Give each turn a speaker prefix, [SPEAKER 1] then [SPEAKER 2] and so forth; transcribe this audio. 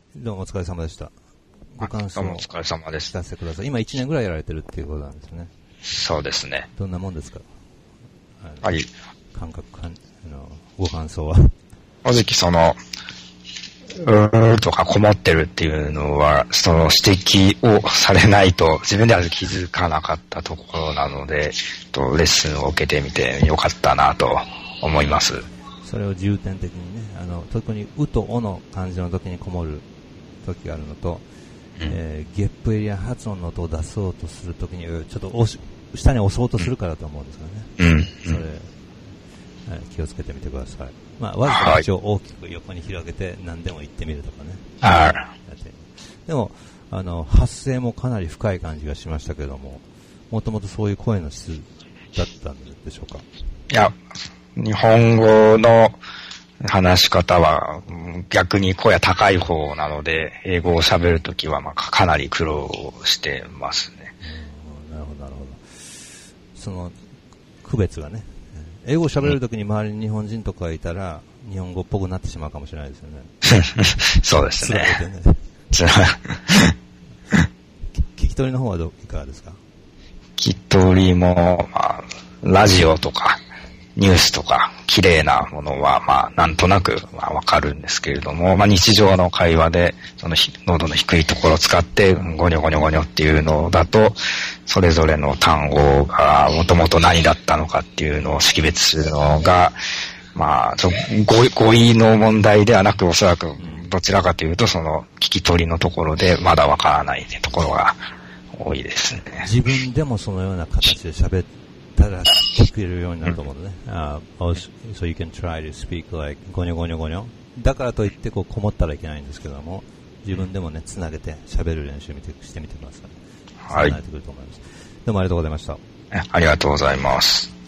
[SPEAKER 1] どうもお疲れ様でした。ご感想を
[SPEAKER 2] どうもお疲れ様でし
[SPEAKER 1] 聞かせてください。今1年ぐらいやられてるっていうことなんですね。
[SPEAKER 2] そうですね。
[SPEAKER 1] どんなもんですか？
[SPEAKER 2] はい。
[SPEAKER 1] ご感想は。
[SPEAKER 2] 正直とかこもってるっていうのは、その指摘をされないと自分では気づかなかったところなので、レッスンを受けてみてよかったなと思います。
[SPEAKER 1] それを重点的にね、特にうとおの漢字の時にこもる時があるのと、ゲップエリア発音の音を出そうとする時にちょっと下に押そうとするからと思うんですよね。それ、気をつけてみてください。まあ、わずか口を大きく横に広げて何でも言ってみるとかね。でも、発声もかなり深い感じがしましたけども、もともとそういう声の質だったんでしょうか？
[SPEAKER 2] いや、日本語の話し方は逆に声は高い方なので、英語を喋るときはかなり苦労してますね。
[SPEAKER 1] なるほど、なるほど。その区別がね、英語を喋るときに周りに日本人とかいたら、日本語っぽくなってしまうかもしれないですよね。
[SPEAKER 2] そうですね。
[SPEAKER 1] 聞き取りの方はいかがですか？
[SPEAKER 2] 聞き取りも、ラジオとかニュースとか綺麗なものはなんとなくわかるんですけれども、日常の会話でその濃度の低いところを使ってゴニョゴニョゴニョっていうのだと、それぞれの単語がもともと何だったのかっていうのを識別するのが語彙の問題ではなく、おそらくどちらかというとその聞き取りのところでまだわからないところが多いですね。
[SPEAKER 1] 自分でもそのような形で喋ったら聞けるようになると思うのね。So you can try to speak like ゴニョゴニョゴニョ。だからといってこもったらいけないんですけども、自分でもね、つなげて喋る練習してみてください。
[SPEAKER 2] はい。
[SPEAKER 1] つなげてくると思います。どうもありがとうございました。
[SPEAKER 2] ありがとうございます。